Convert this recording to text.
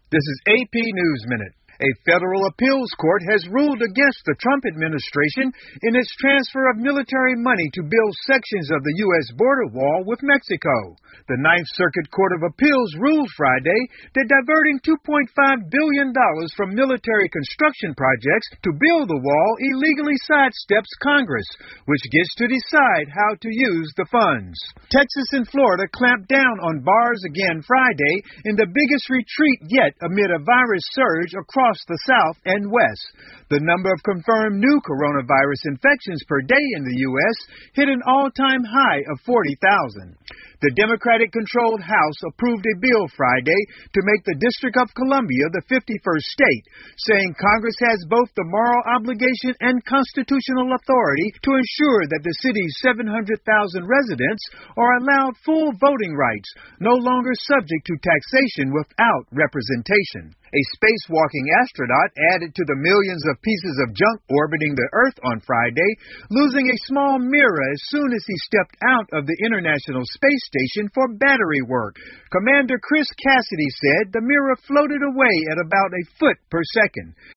This is AP News Minute. A federal appeals court has ruled against the Trump administration in its transfer of military money to build sections of the U.S. border wall with Mexico. The Ninth Circuit Court of Appeals ruled Friday that diverting $2.5 billion from military construction projects to build the wall illegally sidesteps Congress, which gets to decide how to use the funds. Texas and Florida clamped down on bars again Friday in the biggest retreat yet amid a virus surge across the South and West. The number of confirmed new coronavirus infections per day in the U.S. hit an all-time high of 40,000. The Democratic-controlled House approved a bill Friday to make the District of Columbia the 51st state, saying Congress has both the moral obligation and constitutional authority to ensure that the city's 700,000 residents are allowed full voting rights, no longer subject to taxation without representation. A spacewalking astronaut added to the millions of pieces of junk orbiting the Earth on Friday, losing a small mirror as soon as he stepped out of the International Space Station for battery work. Commander Chris Cassidy said the mirror floated away at about a foot per second.